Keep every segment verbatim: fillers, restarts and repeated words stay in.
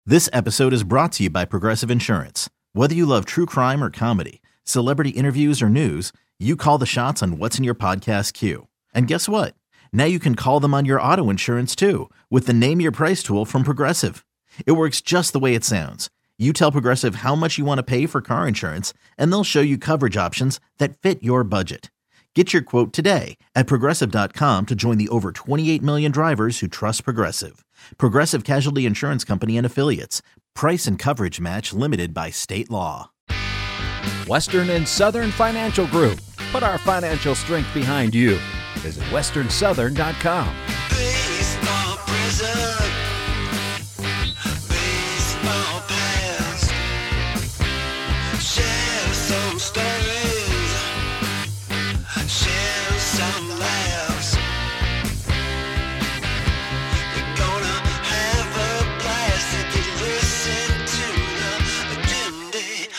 This episode is brought to you by Progressive Insurance. Whether you love true crime or comedy, celebrity interviews or news, you call the shots on what's in your podcast queue. And guess what? Now you can call them on your auto insurance too with the Name Your Price tool from Progressive. It works just the way it sounds. You tell Progressive how much you want to pay for car insurance, and they'll show you coverage options that fit your budget. Get your quote today at Progressive dot com to join the over twenty-eight million drivers who trust Progressive. Progressive Casualty Insurance Company and Affiliates. Price and coverage match limited by state law. Western and Southern Financial Group. Put our financial strength behind you. Visit Western Southern dot com. Baseball present, baseball past. Share some stories, share some laughs. We're gonna have a blast if you listen to the Jim Day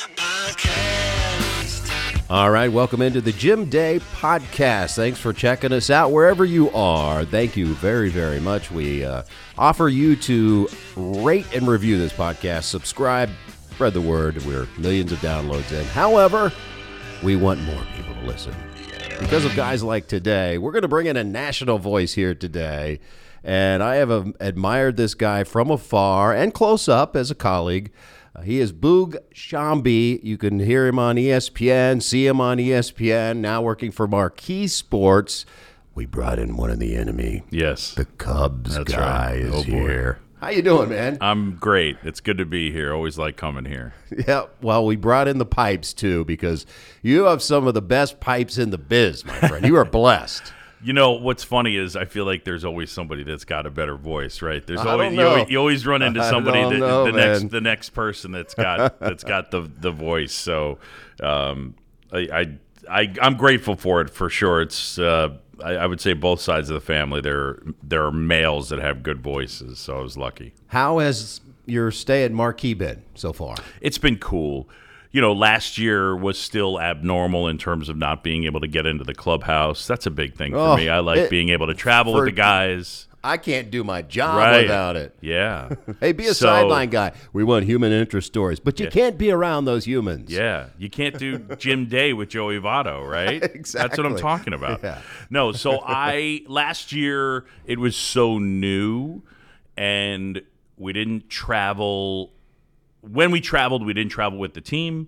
Podcast. All right, welcome into the Jim Day Podcast. Thanks for checking us out wherever you are. Thank you very, very much. We uh, offer you to rate and review this podcast, subscribe, spread the word. We're millions of downloads in. However, we want more people to listen. Because of guys like today, we're going to bring in a national voice here today. And I have um, admired this guy from afar and close up as a colleague. Uh, he is Boog Sciambi. You can hear him on E S P N, see him on E S P N, now working for Marquee Sports. We brought in one of the enemy. Yes. The Cubs That's guy right. is Oh, boy. here. How you doing, man? I'm great. It's good to be here. Always like coming here. Yeah, well, we brought in the pipes, too, because you have some of the best pipes in the biz, my friend. You are blessed. You know, what's funny is I feel like there's always somebody that's got a better voice, right? There's I always don't you, know. always you always run into I somebody don't that know, the man. next the next person that's got that's got the the voice. So um, I, I I I'm grateful for it for sure. It's uh, I, I would say both sides of the family. There there are males that have good voices, so I was lucky. How has your stay at Marquee been so far? It's been cool. You know, last year was still abnormal in terms of not being able to get into the clubhouse. That's a big thing for Oh, me. I like it- being able to travel for- with the guys. I can't do my job Right. without it. Yeah. Hey, be a So- sideline guy. We want human interest stories, but you Yeah. can't be around those humans. Yeah. You can't do Jim Day with Joey Votto, right? That's what I'm Exactly. talking about. Yeah. No, so I last year it was so new and we didn't travel. When we traveled, we didn't travel with the team.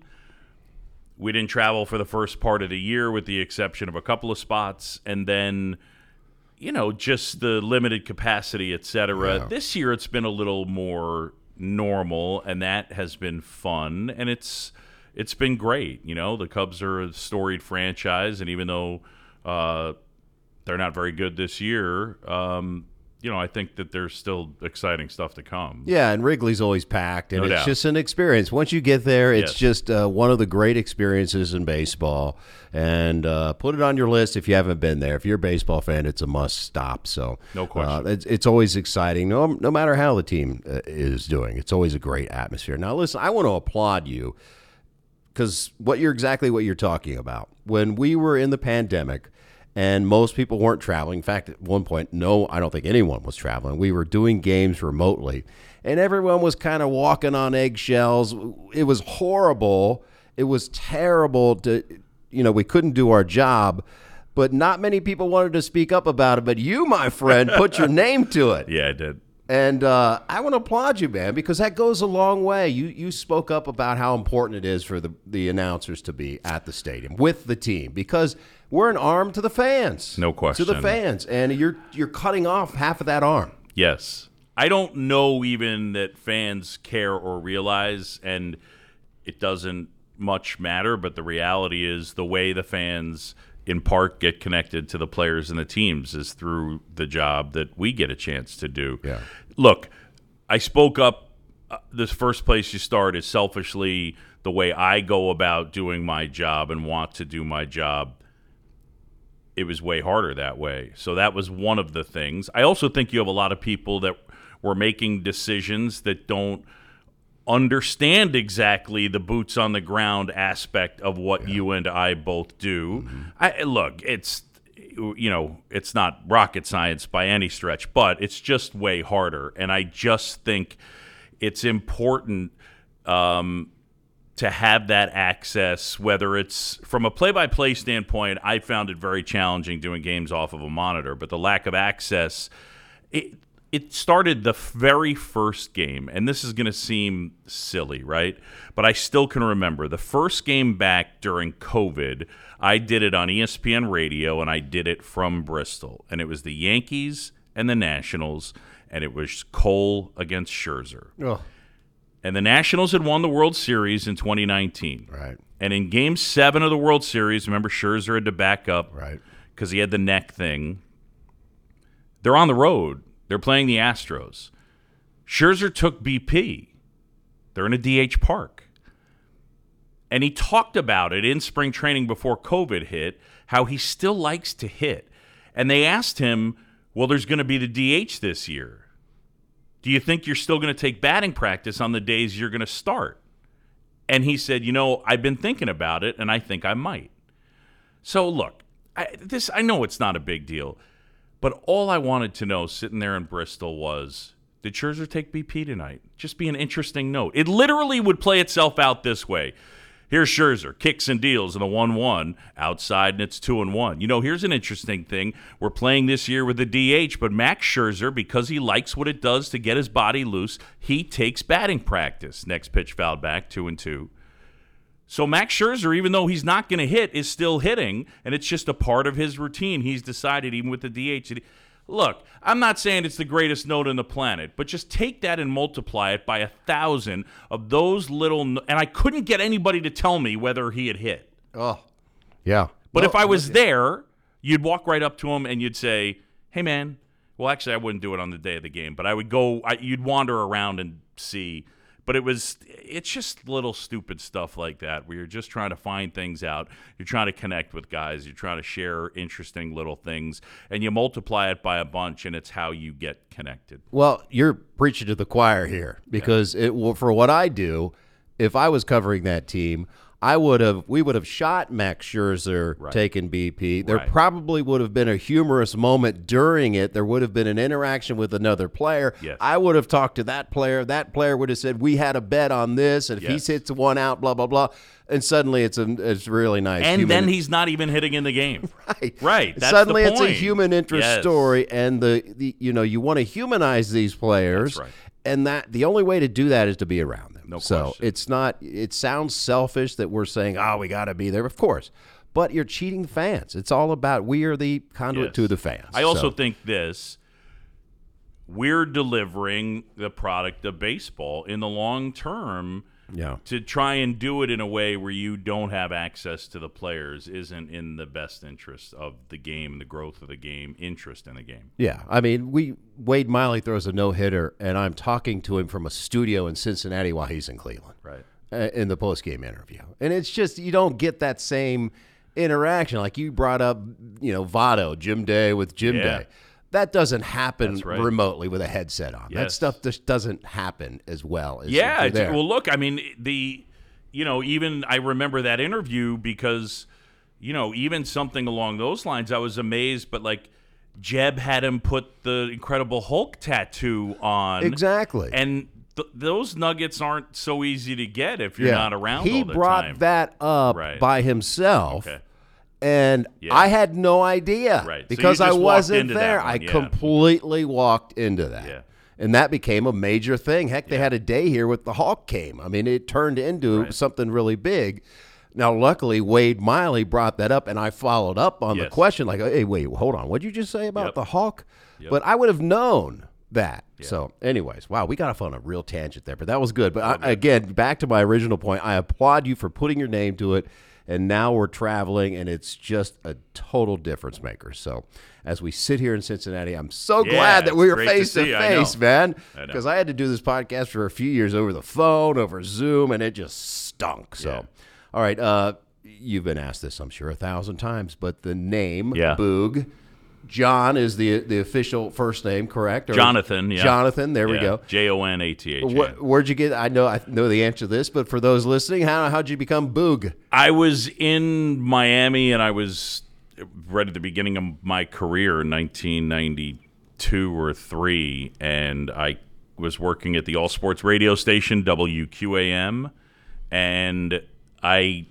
We didn't travel for the first part of the year with the exception of a couple of spots. And then, you know, just the limited capacity, et cetera. Yeah. This year it's been a little more normal, and that has been fun. And it's it's been great. You know, the Cubs are a storied franchise, and even though uh, they're not very good this year, um, you know, I think that there's still exciting stuff to come. Yeah, and Wrigley's always packed, and No it's doubt. just an experience. Once you get there, it's Yes. just uh, one of the great experiences in baseball. And uh, put it on your list if you haven't been there. If you're a baseball fan, it's a must stop. So No question. Uh, it's, it's always exciting, no, no matter how the team uh, is doing. It's always a great atmosphere. Now, listen, I want to applaud you because what you're exactly what you're talking about. When we were in the pandemic, and most people weren't traveling. In fact, at one point, no, I don't think anyone was traveling. We were doing games remotely, and everyone was kind of walking on eggshells. It was horrible. It was terrible to, you know, we couldn't do our job, but not many people wanted to speak up about it. But you, my friend, put your name to it. Yeah, I did. And uh, I want to applaud you, man, because that goes a long way. You you spoke up about how important it is for the, the announcers to be at the stadium with the team because we're an arm to the fans. No question. To the fans. And you're you're cutting off half of that arm. Yes. I don't know even that fans care or realize, and it doesn't much matter, but the reality is the way the fans in part get connected to the players and the teams is through the job that we get a chance to do. Yeah. Look, I spoke up. Uh, this first place you start is selfishly the way I go about doing my job and want to do my job. It was way harder that way. So that was one of the things. I also think you have a lot of people that were making decisions that don't understand exactly the boots on the ground aspect of what yeah. you and I both do. Mm-hmm. I look, it's you know, it's not rocket science by any stretch, but it's just way harder. And I just think it's important um, to have that access, whether it's from a play-by-play standpoint. I found it very challenging doing games off of a monitor, but the lack of access, it, it started the very first game, and this is going to seem silly, right? But I still can remember the first game back during COVID. I did it on E S P N Radio, and I did it from Bristol, and it was the Yankees and the Nationals, and it was Cole against Scherzer. Oh. And the Nationals had won the World Series in twenty nineteen. Right. And in Game seven of the World Series, remember Scherzer had to back up Right. because he had the neck thing. They're on the road. They're playing the Astros. Scherzer took B P. They're in a D H park. And he talked about it in spring training before COVID hit, how he still likes to hit. And they asked him, well, there's going to be the D H this year. Do you think you're still going to take batting practice on the days you're going to start? And he said, you know, I've been thinking about it, and I think I might. So, look, I, this I know it's not a big deal, but all I wanted to know sitting there in Bristol was, did Scherzer take B P tonight? Just be an interesting note. It literally would play itself out this way. Here's Scherzer, kicks and deals in the one one, outside, and it's two and one. You know, here's an interesting thing. We're playing this year with the D H, but Max Scherzer, because he likes what it does to get his body loose, he takes batting practice. Next pitch fouled back, two and two. So Max Scherzer, even though he's not going to hit, is still hitting, and it's just a part of his routine. He's decided, even with the D H, that he, look, I'm not saying it's the greatest note on the planet, but just take that and multiply it by a thousand of those little no- – and I couldn't get anybody to tell me whether he had hit. Oh, yeah. But No, if I was there, you'd walk right up to him and you'd say, hey, man – well, actually, I wouldn't do it on the day of the game, but I would go – you'd wander around and see – but it was, it's just little stupid stuff like that where you're just trying to find things out. You're trying to connect with guys. You're trying to share interesting little things, and you multiply it by a bunch, and it's how you get connected. Well, you're preaching to the choir here because it well, for what I do, if I was covering that team, I would have we would have shot Max Scherzer Right. taking B P. There Right. probably would have been a humorous moment during it. There would have been an interaction with another player. Yes. I would have talked to that player. That player would have said, "We had a bet on this, and if Yes. he hits one out, blah blah blah." And suddenly it's a it's really nice. And human- then he's not even hitting in the game. Right. Right. That's Suddenly the it's a point. human interest Yes. story, and the, the you know you want to humanize these players, That's right. and that the only way to do that is to be around them. No so question. it's not. It sounds selfish that we're saying, "Oh, we got to be there," of course, but you're cheating the fans. It's all about we are the conduit Yes. to the fans. I also So, think this, we're delivering the product of baseball in the long term. yeah. To try and do it in a way where you don't have access to the players isn't in the best interest of the game, the growth of the game, interest in the game. Yeah, I mean, we Wade Miley throws a no hitter, and I'm talking to him from a studio in Cincinnati while he's in Cleveland. Right. uh, in the post-game interview. And it's just you don't get that same interaction. Like you brought up, you know, Votto, Jim Day with Jim Yeah. Day. That doesn't happen That's right. remotely with a headset on. That Yes. stuff just doesn't happen as well as Yeah, if you're it's, there. well, look, I mean, the, you know, even I remember that interview because, you know, even something along those lines, I was amazed, but like Jeb had him put the Incredible Hulk tattoo on. Exactly. And th- those nuggets aren't so easy to get if you're Yeah. not around He all the brought time. that up Right. by himself. Okay. And Yeah. I had no idea Right. So you because I just walked wasn't into that there. one, I yeah. completely walked into that. Yeah. And that became a major thing. Heck, they Yeah. had a day here with the Hawk came. I mean, it turned into Right. something really big. Now, luckily, Wade Miley brought that up, and I followed up on the Yes. question like, hey, wait, hold on. What did you just say about Yep. the Hawk? Yep. But I would have known that. So, anyways, wow, we got off on a real tangent there, but that was good. But I, again, back to my original point, I applaud you for putting your name to it. And now we're traveling, and it's just a total difference maker. So as we sit here in Cincinnati, I'm so Yeah, glad that we it's were great to face to see. I face, know. man. I know. Because I had to do this podcast for a few years over the phone, over Zoom, and it just stunk. So, Yeah. all right, uh, you've been asked this, I'm sure, a thousand times, but the name, Yeah. Boog, John is the the official first name, correct? Or- Jonathan, yeah. Jonathan, there we Yeah. go. J O N A T H N. Wh- where'd you get? I know I know the answer to this, but for those listening, how how'd you become Boog? I was in Miami, and I was right at the beginning of my career in nineteen ninety-two or three, and I was working at the All Sports radio station, W Q A M, and I,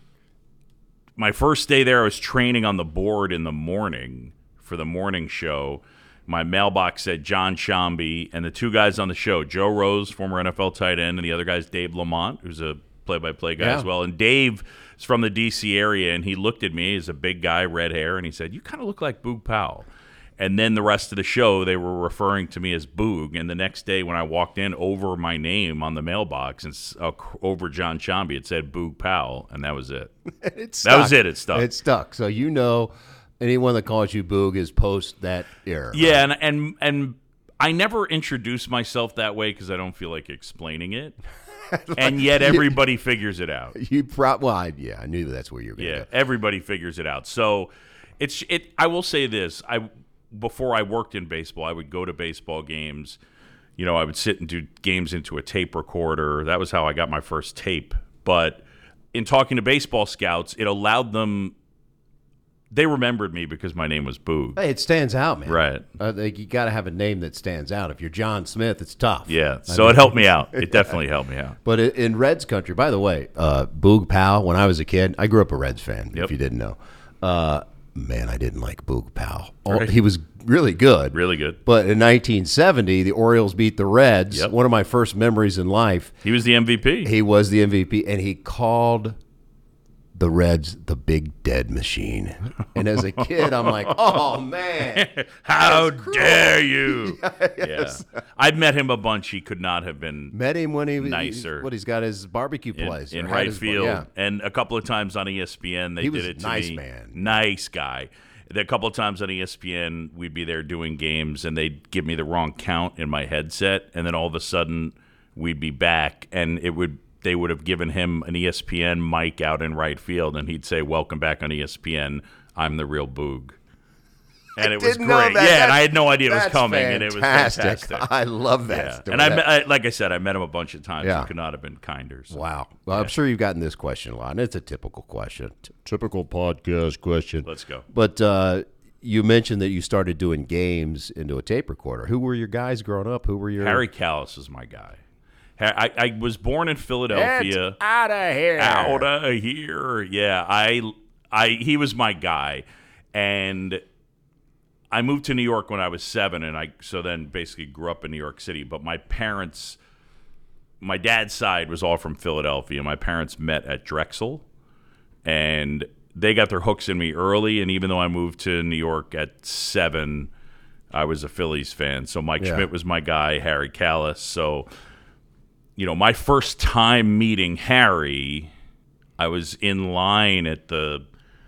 my first day there, I was training on the board in the morning for the morning show. My mailbox said John Shambi, and the two guys on the show, Joe Rose, former N F L tight end, and the other guy's Dave Lamont, who's a play-by-play guy Yeah. as well. And Dave is from the D C area, and he looked at me. He's a big guy, red hair, and he said, "You kind of look like Boog Powell." And then the rest of the show, they were referring to me as Boog. And the next day when I walked in, over my name on the mailbox and s- uh, over John Shambi, it said Boog Powell, and that was it. It That was it. It stuck. It stuck. So you know anyone that calls you Boog is post that era. Yeah, and and and I never introduce myself that way because I don't feel like explaining it. And yet everybody figures it out. You probably, well, I, yeah, I knew that's where you were going to Yeah, go. everybody figures it out. So it's it. I will say this: I before I worked in baseball, I would go to baseball games. You know, I would sit and do games into a tape recorder. That was how I got my first tape. But in talking to baseball scouts, it allowed them. They remembered me because my name was Boog. Hey, it stands out, man. Right. Uh, like, you got to have a name that stands out. If you're John Smith, it's tough. Yeah. I So mean- it helped me out. It definitely helped me out. But i- in Reds country, by the way, uh, Boog Powell, when I was a kid, I grew up a Reds fan, Yep. if you didn't know. Uh, man, I didn't like Boog Powell. Oh, Right. He was really good. Really good. But in nineteen seventy, the Orioles beat the Reds. Yep. One of my first memories in life. He was the M V P. He was the M V P, and he called the Reds the Big Dead Machine. And as a kid, I'm like, oh, man. How dare you? Yeah. I've met him a bunch. He could not have been Met him when he was Nicer. What he's got his barbecue in, place in or had right his- field. Yeah. And a couple of times on E S P N, they He did was it to nice, me. man. Nice guy. A couple of times on E S P N, we'd be there doing games, and they'd give me the wrong count in my headset, and then all of a sudden, we'd be back, and it would they would have given him an E S P N mic out in right field, and he'd say, "Welcome back on E S P N. I'm the real Boog." And it was Didn't know great. that. Yeah, and That- I had no idea it was that's coming, and it was fantastic. fantastic. I love that. Yeah. story. And I, That- met, I, like I said, I met him a bunch of times. Yeah. He could not have been kinder. So. Wow. Well, I'm sure you've gotten this question a lot, and it's a typical question. T- typical podcast question. Let's go. But uh, you mentioned that you started doing games into a tape recorder. Who were your guys growing up? Who were your Harry Callis is my guy. Ha- I, I was born in Philadelphia. out of here. Out of here. Yeah, I, I, he was my guy, and I moved to New York when I was seven, and I so then basically grew up in New York City. But my parents, my dad's side was all from Philadelphia. My parents met at Drexel, and they got their hooks in me early. And even though I moved to New York at seven, I was a Phillies fan. So Mike Yeah. Schmidt was my guy, Harry Callis. So, you know, my first time meeting Harry, I was in line at the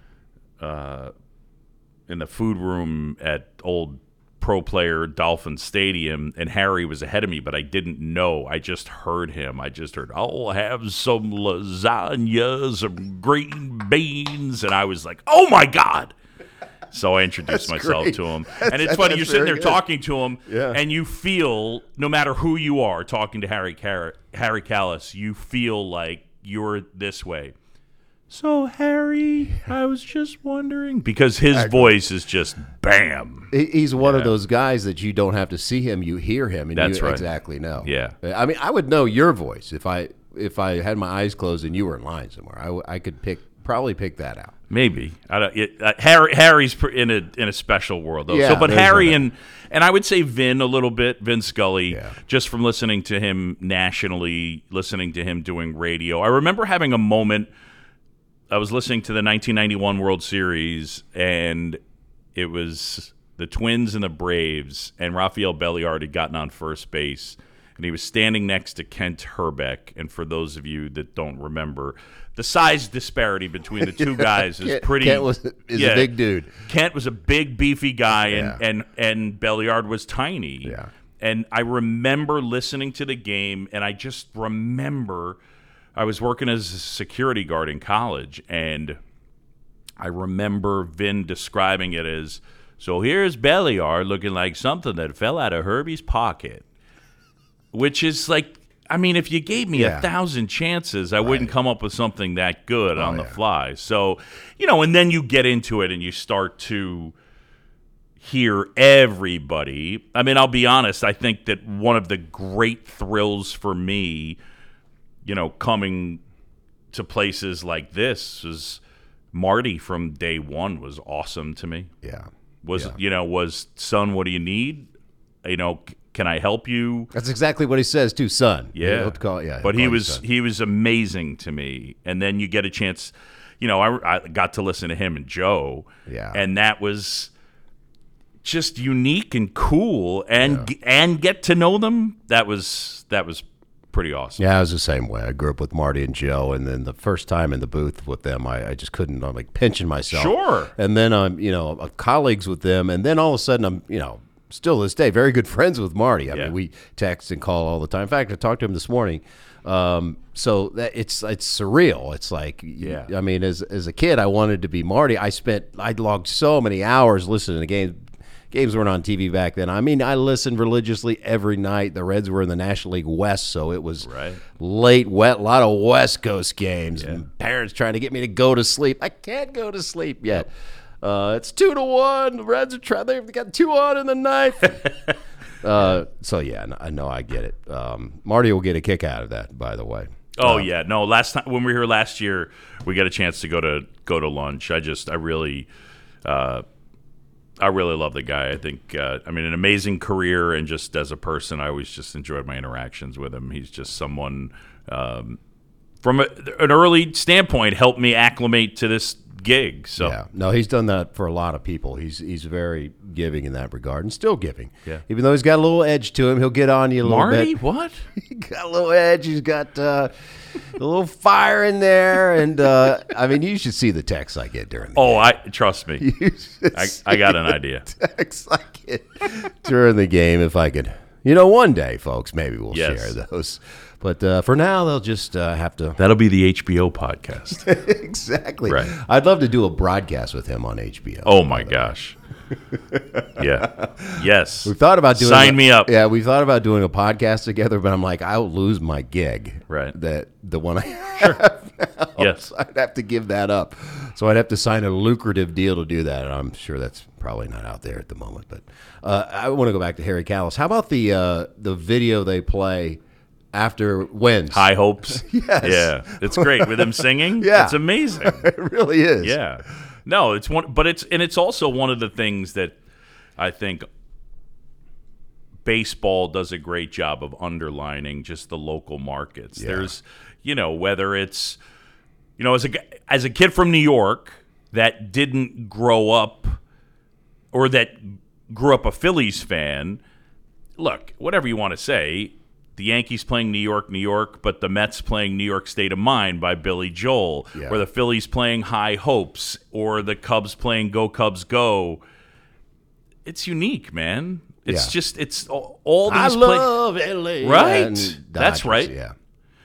uh, in the food room at old Pro Player Dolphin Stadium, and Harry was ahead of me, but I didn't know. I just heard him. I just heard, "I'll have some lasagna, some green beans," and I was like, "Oh my God!" So I introduced That's myself great. to him, That's- and it's funny. that's You're sitting very there good. talking to him, Yeah. and you feel, no matter who you are, talking to Harry Car- Harry Callis, you feel like you're this way. So, Harry, I was just wondering. Because his voice is just bam. He- He's one of Yeah. those guys that you don't have to see him; you hear him, and That's you right. exactly know. Yeah. I mean, I would know your voice if I if I had my eyes closed and you were in line somewhere. I, w- I could pick probably pick that out. Maybe I don't. It, uh, Harry Harry's pr- in a in a special world though. Yeah, so, but there's Harry that. and and I would say Vin a little bit, Vin Scully, Yeah. just from listening to him nationally, listening to him doing radio. I remember having a moment. I was listening to the nineteen ninety-one World Series, and it was the Twins and the Braves, and Rafael Belliard had gotten on first base, and he was standing next to Kent Herbeck. And for those of you that don't remember, the size disparity between the two guys is Kent- pretty. Kent was- is a big dude. Kent was a big, beefy guy, and Yeah. and and Belliard was tiny. Yeah. And I remember listening to the game, and I just remember I was working as a security guard in college, and I remember Vin describing it as, "So here's Belliard looking like something that fell out of Herbie's pocket," which is like, I mean, if you gave me Yeah. a thousand chances, I wouldn't come up with something that good on the yeah. fly. So, you know, and then you get into it and you start to hear everybody. I mean, I'll be honest. I think that one of the great thrills for me, you know, coming to places like this is Marty from day one was awesome to me. Yeah. Was, Yeah. you know, was, son, what do you need? You know, c- can I help you? That's exactly what he says too, son. Yeah. He'll call, yeah he'll But he call you was son. he was amazing to me. And then you get a chance, you know, I, I got to listen to him and Joe. Yeah. And that was just unique and cool, and g and get to know them. That was that was pretty awesome. Yeah, I was the same way. I grew up with Marty and Joe, and then the first time in the booth with them, I, I just couldn't. I'm like pinching myself. Sure. And then I'm, you know, colleagues with them, and then all of a sudden I'm, you know, still to this day very good friends with Marty. I Yeah. mean, we text and call all the time. In fact, I talked to him this morning. Um, so that it's it's surreal. It's like, Yeah. I mean, as as a kid, I wanted to be Marty. I spent I logged so many hours listening to games. Games weren't on T V back then. I mean, I listened religiously every night. The Reds were in the National League West, so it was Right. late, wet, a lot of West Coast games. And parents trying to get me to go to sleep. I can't go to sleep yet. Uh, it's two to one. The Reds are trying. They've got two on in the ninth. uh, so yeah, I know I get it. Um, Marty will get a kick out of that, by the way. Oh yeah, no. Last time when we were here last year, we got a chance to go to go to lunch. I just, I really, uh, I really love the guy. I think, uh, I mean, an amazing career, and just as a person, I always just enjoyed my interactions with him. He's just someone, um, from a, an early standpoint, helped me acclimate to this gig. So Yeah, no, he's done that for a lot of people. He's he's very giving in that regard, and still giving. Yeah. Even though he's got a little edge to him, he'll get on you a little Marty, bit. what? He got a little edge. He's got uh, a little fire in there, and uh, I mean, you should see the texts I get during the Oh, game. I trust me. You should I, see I got an the idea. texts I get during the game. If I could, you know, one day, folks, maybe we'll Yes. share those. But uh, for now, they'll just uh, have to. That'll be the H B O podcast. Exactly. Right. I'd love to do a broadcast with him on H B O. Oh my gosh. Yeah. Yes. We've thought about doing Sign me up. Yeah, we've thought about doing a podcast together, but I'm like, I'll lose my gig. Right. That the one I have now. Yes. So I'd have to give that up. So I'd have to sign a lucrative deal to do that, and I'm sure that's probably not out there at the moment. But uh, I want to go back to Harry Callis. How about the uh, the video they play after wins? High hopes. Yes. Yeah. It's great with him singing. Yeah. It's amazing. It really is. Yeah. No, it's one, but it's, and it's also one of the things that I think baseball does a great job of underlining, just the local markets. Yeah. There's, you know, whether it's, you know, as a, g- as a kid from New York that didn't grow up, or that grew up a Phillies fan, look, whatever you want to say, the Yankees playing New York, New York, but the Mets playing New York State of Mind by Billy Joel, Yeah. or the Phillies playing High Hopes, or the Cubs playing Go Cubs Go. It's unique, man. It's Yeah. just, it's all, all these I pla- love L A. Right. And That's Dodgers, right. Yeah.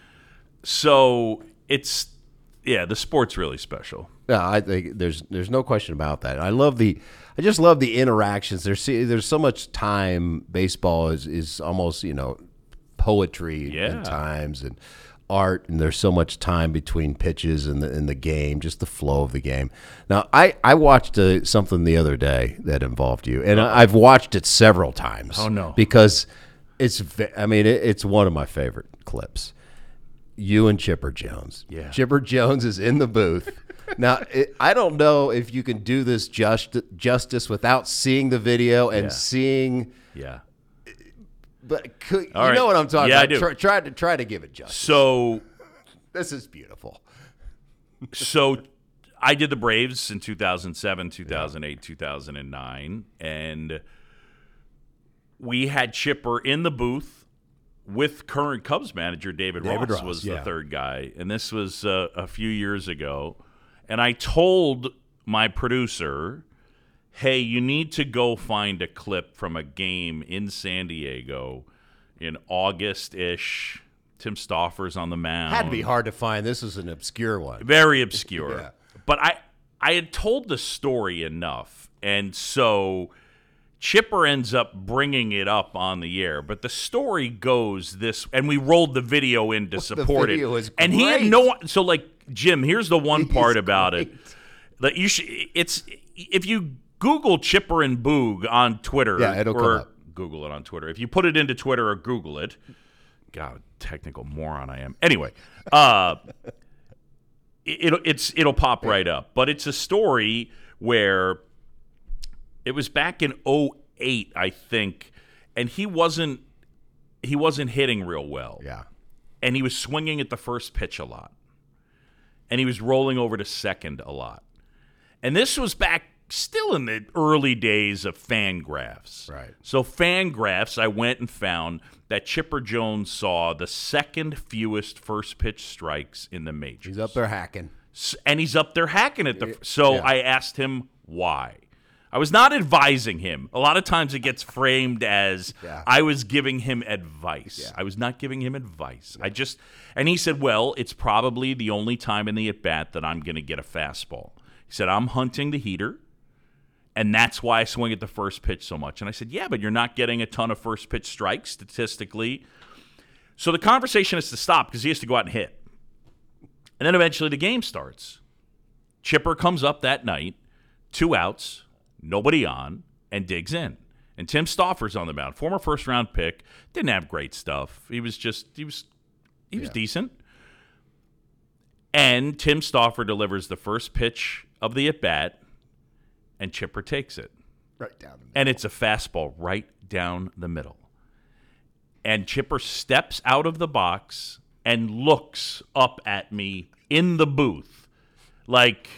So it's, yeah, the sport's really special. Yeah, I think there's there's no question about that. I love the, I just love the interactions. There's there's so much time. Baseball is is almost, you know, poetry Yeah. at times, and art, and there's so much time between pitches and the in the game, just the flow of the game. Now, I I watched uh, something the other day that involved you, and I, I've watched it several times. Oh, no. because it's ve- I mean it, it's one of my favorite clips. You and Chipper Jones. Yeah. Chipper Jones is in the booth. Now, it, I don't know if you can do this just, justice without seeing the video and Yeah. seeing, Yeah. but could, you All right. know what I'm talking Yeah, I about. do. Try, try to try to give it justice. So, This is beautiful. so I did the Braves in two thousand seven, two thousand eight, two thousand nine, and we had Chipper in the booth with current Cubs manager David, David Ross, Ross, was yeah. the third guy, and this was uh, a few years ago. And I told my producer, hey, you need to go find a clip from a game in San Diego in August-ish. Tim Stauffer's on the mound. Had to be hard to find. This is an obscure one. Very obscure. Yeah. But I I had told the story enough, and so Chipper ends up bringing it up on the air. But the story goes this, and we rolled the video in to support video it. is And he had great. no, so like Jim, here's the one He's part about great. it that you should. It's if you Google Chipper and Boog on Twitter. Yeah, it'll or come up. Google it on Twitter. If you put it into Twitter or Google it, God, technical moron I am. Anyway, uh, it, it, it's it'll pop right up. But it's a story where it was back in oh eight, I think, and he wasn't he wasn't hitting real well. Yeah. And he was swinging at the first pitch a lot. And he was rolling over to second a lot. And this was back still in the early days of Fangraphs. Right. So Fangraphs, I went and found that Chipper Jones saw the second fewest first pitch strikes in the majors. He's up there hacking. S- And he's up there hacking at the. So Yeah. I asked him why. I was not advising him. A lot of times it gets framed as Yeah. I was giving him advice. Yeah. I was not giving him advice. I just, and he said, well, it's probably the only time in the at-bat that I'm going to get a fastball. He said, I'm hunting the heater, and that's why I swing at the first pitch so much. And I said, yeah, but you're not getting a ton of first pitch strikes statistically. So the conversation has to stop because he has to go out and hit. And then eventually the game starts. Chipper comes up that night, two outs, nobody on, and digs in. And Tim Stauffer's on the mound, former first-round pick, didn't have great stuff. He was just, he was, he was Yeah. decent. And Tim Stauffer delivers the first pitch of the at-bat, and Chipper takes it. Right down the middle. And it's a fastball right down the middle. And Chipper steps out of the box and looks up at me in the booth like,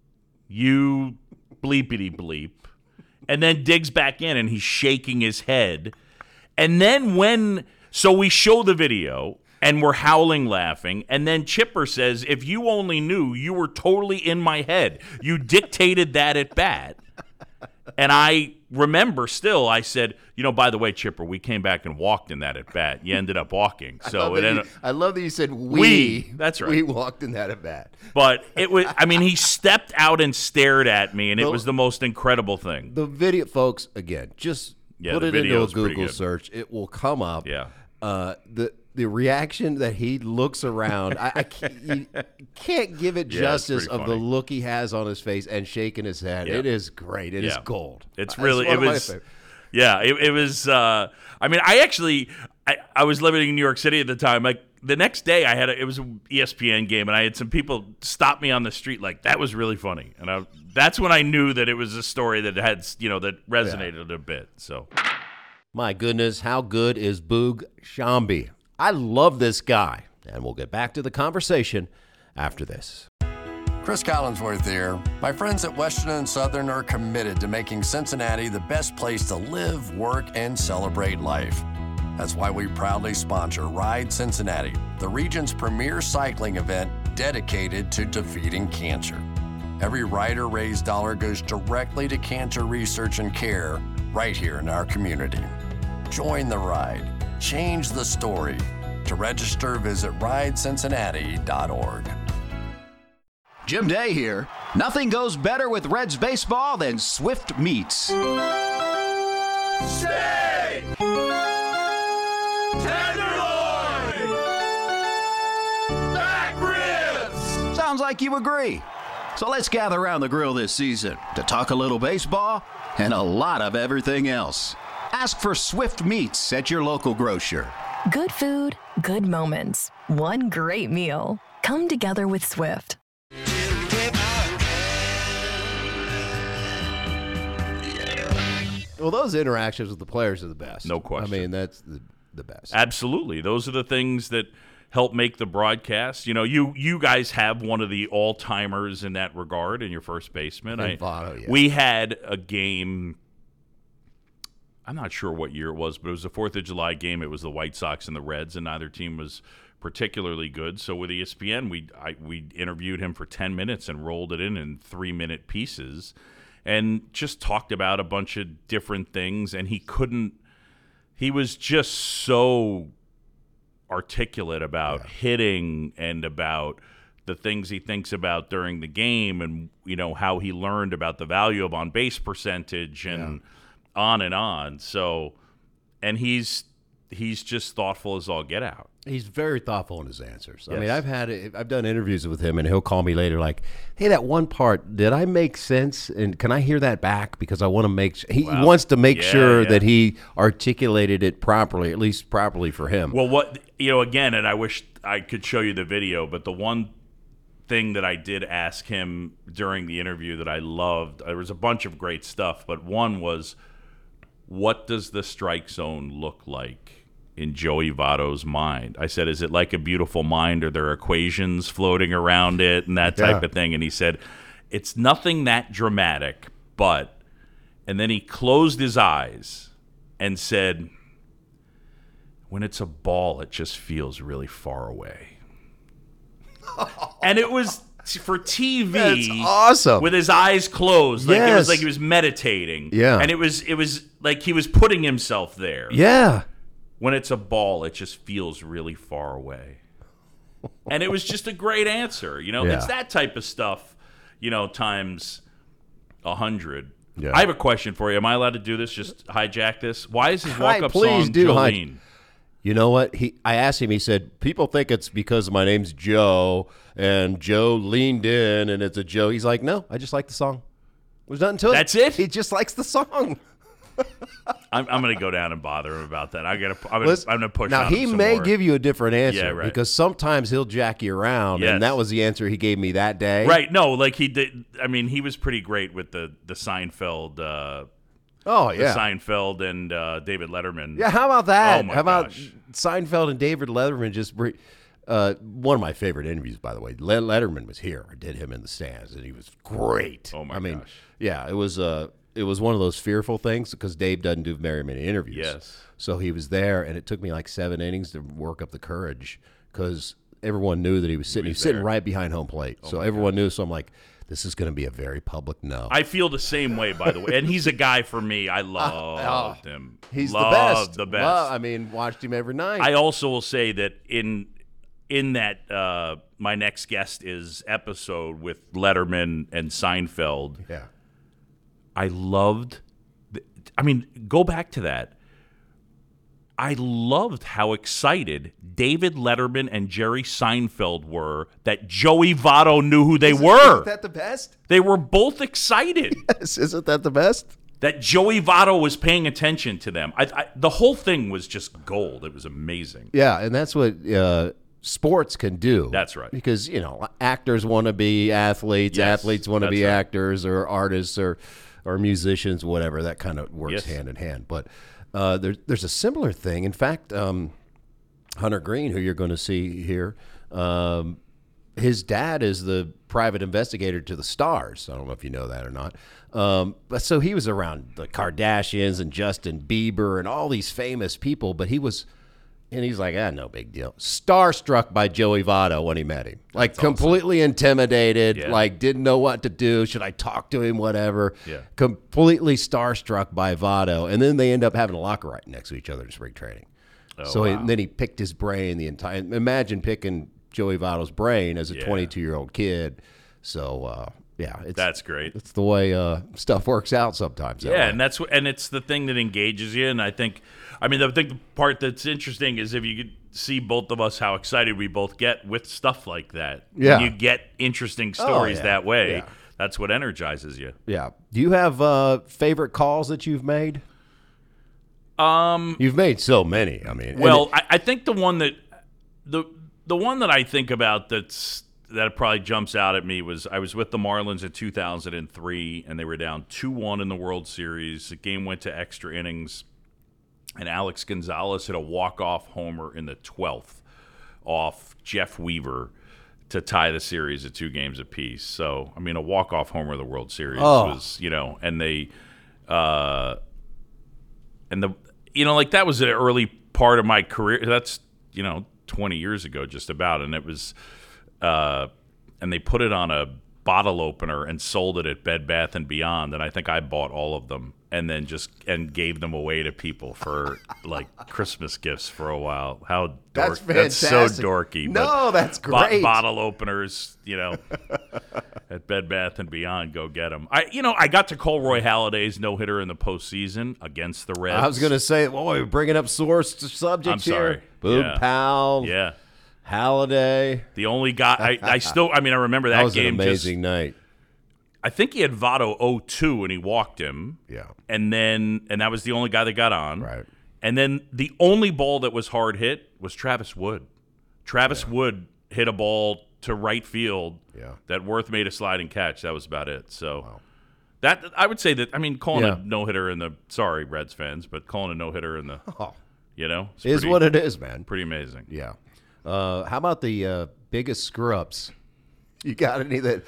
you bleepity bleep, and then digs back in and he's shaking his head. And then when, so we show the video and we're howling laughing. And then Chipper says, if you only knew, you were totally in my head. You dictated that at bat. And I remember still, I said, you know, by the way, Chipper, we came back and walked in that at bat. You ended up walking. I So love it that ended you- I love that you said we. We. That's right. We walked in that at bat. But it was, I mean, he stepped out and stared at me, and it Well- was the most incredible thing. The video, folks, again, just Yeah, put the it into a video's pretty Google good. search. It will come up. Yeah. Uh, the the reaction that he looks around, I, I can't, you can't give it Yeah, it's justice pretty of the funny. look he has on his face and shaking his head. Yeah. It is great. It is Yeah. gold. It's It's really, one it of my was, favorite. yeah, it, it was, uh, I mean, I actually, I, I was living in New York City at the time. Like, the next day I had, a, it was an E S P N game, and I had some people stop me on the street like, that was really funny. And I, that's when I knew that it was a story that had, you know, that resonated a bit. So, My goodness, how good is Boog Shambi? I love this guy. And we'll get back to the conversation after this. Chris Collinsworth here. My friends at Western and Southern are committed to making Cincinnati the best place to live, work, and celebrate life. That's why we proudly sponsor Ride Cincinnati, the region's premier cycling event dedicated to defeating cancer. Every rider-raised dollar goes directly to cancer research and care right here in our community. Join the ride. Change the story. To register, visit ride cincinnati dot org. Jim Day here. Nothing goes better with Reds baseball than Swift Meats. Steak! Tenderloin! Back ribs! Sounds like you agree. So let's gather around the grill this season to talk a little baseball and a lot of everything else. Ask for Swift Meats at your local grocer. Good food, good moments. One great meal. Come together with Swift. Well, those interactions with the players are the best. No question. I mean, that's the, the best. absolutely. Those are the things that help make the broadcast. You know, you you guys have one of the all-timers in that regard in your first baseman. And Votto, yeah. We had a game, I'm not sure what year it was, but it was the fourth of July game. It was the White Sox and the Reds, and neither team was particularly good. So with E S P N, we I, we interviewed him for ten minutes and rolled it in in three-minute pieces and just talked about a bunch of different things, and he couldn't – he was just so articulate about Yeah. hitting and about the things he thinks about during the game, and you know how he learned about the value of on base percentage and on and on. So, and he's he's just thoughtful as all get out. He's very thoughtful in his answers. I Yes. mean, I've had I've done interviews with him, and he'll call me later, like, "Hey, that one part, did I make sense? And can I hear that back? Because I want to make s-" he Wow. wants to make Yeah, sure yeah. that he articulated it properly, at least properly for him." Well, what you know, again, and I wish I could show you the video, but the one thing that I did ask him during the interview that I loved, there was a bunch of great stuff, but one was, what does the strike zone look like in Joey Votto's mind? I said, is it like a beautiful mind? Are there equations floating around it and that type Yeah. of thing? And he said, it's nothing that dramatic, but, and then he closed his eyes and said, when it's a ball, it just feels really far away. And it was for T V. That's awesome. With his eyes closed, like it Yes. was like he was meditating. Yeah. and it was it was like he was putting himself there. Yeah. When it's a ball, it just feels really far away. And it was just a great answer. You know, Yeah. it's that type of stuff. You know, times a hundred. Yeah. I have a question for you. Am I allowed to do this? Just hijack this. Why is his Hi, walk-up please song do, hi- Jolene? You know what? He, I asked him. He said, "People think it's because my name's Joe, and Joe leaned in, and it's a Joe." He's like, "No, I just like the song. There's nothing to it. That's it? He just likes the song." I'm, I'm going to go down and bother him about that. I got to. I'm going Listen, to push. now on him he some may more. give you a different answer, Yeah, right. because sometimes he'll jack you around, Yes. and that was the answer he gave me that day. Right? No, like he did. I mean, he was pretty great with the the Seinfeld. Uh, Oh the yeah. Seinfeld and uh, David Letterman. Yeah, how about that? Oh, my how about gosh. Seinfeld and David Letterman just br- uh, one of my favorite interviews, by the way. Le- Letterman was here. I did him in the stands, and he was great. Oh, my I mean, gosh. yeah, it was uh, it was one of those fearful things because Dave doesn't do very many interviews. Yes. So he was there, and it took me like seven innings to work up the courage because everyone knew that he was sitting. He was, sitting there. right behind home plate, Oh, so everyone knew. So I'm like, this is going to be a very public no. I feel the same way, by the way. And he's a guy for me. I loved him. He's Loved the best. The best. Well, I mean, watched him every night. I also will say that in in that uh, my next guest is episode with Letterman and Seinfeld. yeah. I loved. The, I mean, go back to that. I loved how excited David Letterman and Jerry Seinfeld were that Joey Votto knew who they were. Isn't that the best? They were both excited Yes, isn't that the best? that Joey Votto was paying attention to them. I, I, the whole thing was just gold. It was amazing. Yeah, and that's what uh, sports can do. That's right. Because, you know, actors want to be athletes, Yes, athletes want to that's be right. actors or artists or or musicians, whatever. That kind of works Yes. hand in hand. But uh, there, there's a similar thing. In fact, um, Hunter Green, who you're going to see here, um, his dad is the private investigator to the stars. I don't know if you know that or not. Um, but so he was around the Kardashians and Justin Bieber and all these famous people, but he was, and he's like, ah, no big deal. Starstruck by Joey Votto when he met him. Like completely intimidated, Yeah. like didn't know what to do. Should I talk to him? Whatever. Yeah. Completely starstruck by Votto. And then they end up having a locker right next to each other in spring training. Oh, so he, wow. then he picked his brain the entire. Imagine picking Joey Votto's brain as a Yeah. twenty-two-year-old kid. So uh, yeah, it's That's great. it's the way uh, stuff works out sometimes. that Yeah, way. and that's what, and it's the thing that engages you. And I think, I mean, I think the part that's interesting is if you could see both of us how excited we both get with stuff like that. Yeah. When you get interesting stories yeah. that way. Yeah. That's what energizes you. yeah. Do you have uh, favorite calls that you've made? Um, You've made so many. I mean, and well, it- I, I think the one that the the one that I think about that's that probably jumps out at me was I was with the Marlins in two thousand three, and they were down two one in the World Series. The game went to extra innings, and Alex Gonzalez hit a walk-off homer in the twelfth off Jeff Weaver to tie the series at two games apiece. So, I mean, a walk-off homer of the World Series Oh. was, you know, and they, uh, and the, you know, like that was an early part of my career. That's, you know, twenty years ago, just about, and it was, uh, and they put it on a bottle opener and sold it at Bed Bath and Beyond, and I think I bought all of them and then just and gave them away to people for like Christmas gifts for a while. How dork, That's that's so fantastic. dorky. No, but that's bo- great. bottle openers, you know. at Bed Bath and Beyond. Go get him. I, you know, I got to call Roy Halladay's no hitter in the postseason against the Reds. I was going to say, well, we're bringing up source subjects I'm sorry. here. Boog Yeah. Powell, Yeah, Halladay. the only guy. I, I still. I mean, I remember that, That was game. an amazing just, night. I think he had Votto oh two and he walked him. Yeah. And then, and that was the only guy that got on. Right. And then the only ball that was hard hit was Travis Wood. Travis Yeah. Wood hit a ball to right field Yeah. that Worth made a sliding catch. That was about it. So that I would say that, I mean, calling Yeah. a no-hitter in the, sorry, Reds fans, but calling a no-hitter in the, Oh, you know, it's is pretty, what it is, man. pretty amazing. Yeah. Uh, how about the uh, biggest screw-ups? You got any that...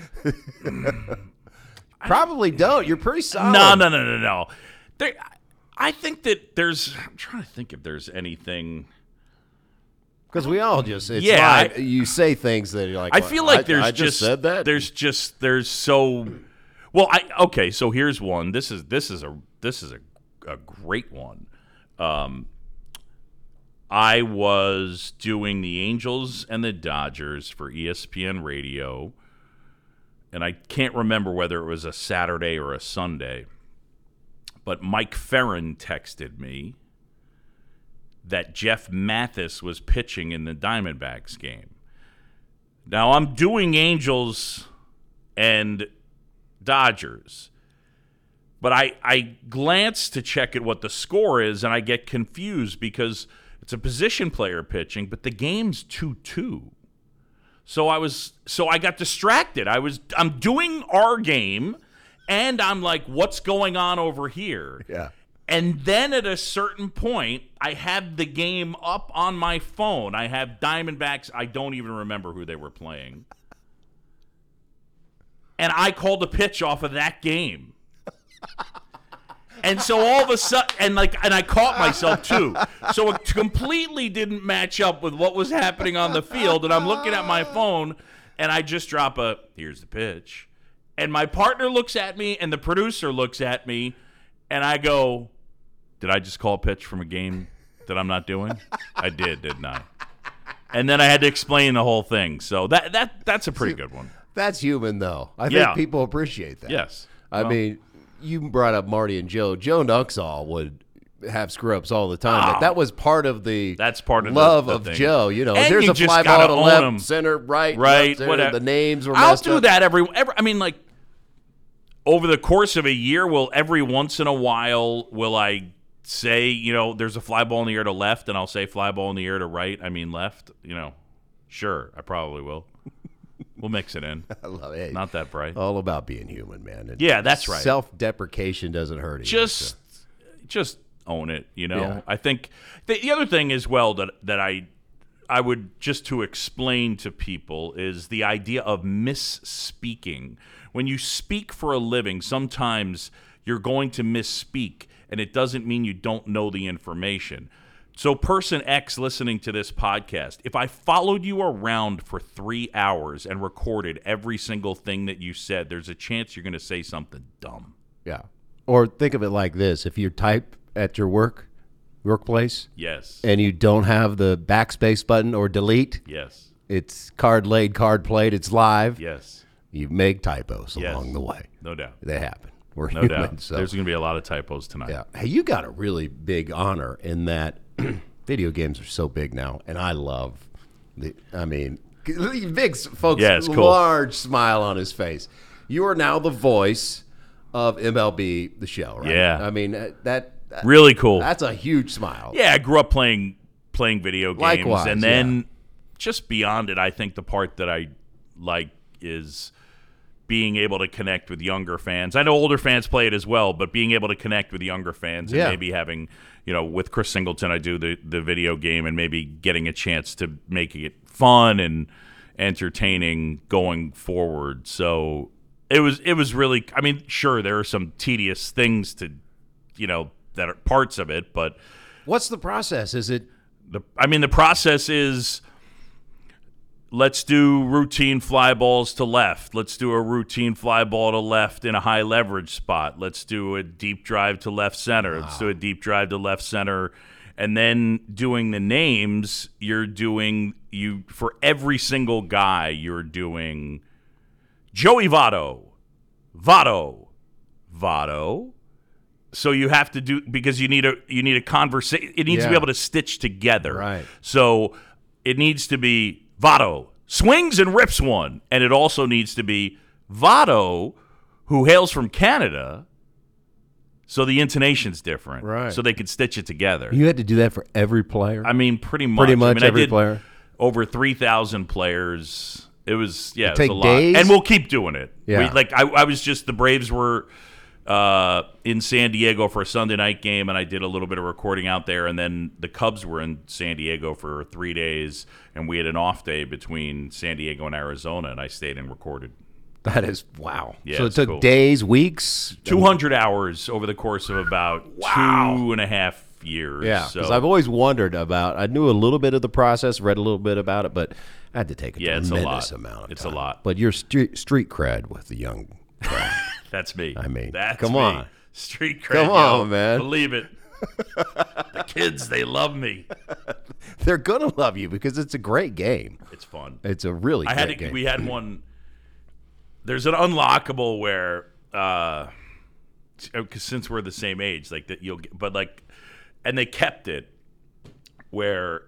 Probably don't. You're pretty solid. No, no, no, no, no. There, I think that there's, I'm trying to think if there's anything... Because we all just, it's Yeah, live. I- you say things that you're like, I feel like I, there's I just, just said that. There's just there's so well. I okay. So here's one. This is this is a this is a, a great one. Um, I was doing the Angels and the Dodgers for E S P N Radio, and I can't remember whether it was a Saturday or a Sunday. But Mike Ferrin texted me that Jeff Mathis was pitching in the Diamondbacks game. Now, I'm doing Angels and Dodgers, but I, I glance to check at what the score is, and I get confused because it's a position player pitching, but the game's two two. So I was so I got distracted. I was I'm doing our game, and I'm like, what's going on over here? Yeah. And then at a certain point, I have the game up on my phone. I have Diamondbacks. I don't even remember who they were playing. And I called a pitch off of that game. And so all of a sudden, and like, and I caught myself too. So it completely didn't match up with what was happening on the field. And I'm looking at my phone, and I just drop a, here's the pitch. And my partner looks at me, and the producer looks at me, and I go, did I just call a pitch from a game that I'm not doing? I did, didn't I? And then I had to explain the whole thing. So that that that's a pretty good one. That's human, though. I Yeah. think people appreciate that. Yes. I Well- mean, you brought up Marty and Joe. Joe Nuxall would have screw-ups all the time. Oh. But that was part of the That's part of the- love the of thing. Joe. You know, And there's you a just fly gotta ball to own left, 'em. center, right, Right, left, center. whatever. The names were I'll messed do up. that every, every. I mean, like over the course of a year, will every once in a while will I say, you know, there's a fly ball in the air to left, and I'll say fly ball in the air to right. I mean left. You know, sure, I probably will. We'll mix it in. I love it. Not that bright. All about being human, man. And Yeah, that's right. Self-deprecation doesn't hurt you. just just own it, you know. Yeah. I think the, the other thing as well that that I I would just to explain to people is the idea of misspeaking. When you speak for a living, sometimes you're going to misspeak, and it doesn't mean you don't know the information. So person X listening to this podcast, if I followed you around for three hours and recorded every single thing that you said, there's a chance you're going to say something dumb. Yeah. Or think of it like this. If you type at your work workplace Yes. and you don't have the backspace button or delete, Yes. it's card laid, card played, it's live. Yes. You make typos Yes. along the way. No doubt. They happen. We're No human. doubt. So. There's going to be a lot of typos tonight. Yeah. Hey, you got a really big honor in that video games are so big now, and I love the. I mean, big folks, Yeah, it's cool. large smile on his face. You are now the voice of M L B The Show, right? Yeah. I mean uh, that. that- Really cool. That's a huge smile. Yeah, I grew up playing playing video games. Likewise, and then yeah. just beyond it, I think the part that I like is being able to connect with younger fans. I know older fans play it as well, but being able to connect with younger fans and Yeah. maybe having, you know, with Chris Singleton, I do the, the video game and maybe getting a chance to make it fun and entertaining going forward. So it was it was really, I mean, sure, there are some tedious things to, you know, that are parts of it, but What's the process? Is it the I mean the process is let's do routine fly balls to left. Let's do a routine fly ball to left in a high leverage spot. Let's do a deep drive to left center. Let's do a deep drive to left center. And then doing the names, you're doing you for every single guy, you're doing Joey Votto, Votto, Votto. So you have to do because you need a you need a conversation. It needs Yeah. to be able to stitch together. Right. So it needs to be Votto swings and rips one, and it also needs to be Votto, who hails from Canada. So the intonation's different, Right. So they could stitch it together. You had to do that for every player? I mean, pretty much. Pretty much I mean, every I did player? Over three thousand players. It was yeah, It'd it take was a lot, days? and we'll keep doing it. Yeah. We, like I, I was just the Braves were uh, in San Diego for a Sunday night game, and I did a little bit of recording out there, and then the Cubs were in San Diego for three days, and we had an off day between San Diego and Arizona, and I stayed and recorded. That is, wow. Yeah, so it it's took cool. days, weeks? two hundred hours over the course of about two and a half years. Yeah, so. because I've always wondered about, I knew a little bit of the process, read a little bit about it, but I had to take a Yeah, it's a tremendous lot. amount of It's a time. lot. But your street, street cred with the young crowd. That's me. I mean, That's come me. on. Street cred. Come yo. on, man. Believe it. The kids, they love me. They're going to love you because it's a great game. It's fun. It's a really I great had to, game. we had one. There's an unlockable where, uh, cause since we're the same age, like that you'll, get, but like, and they kept it where.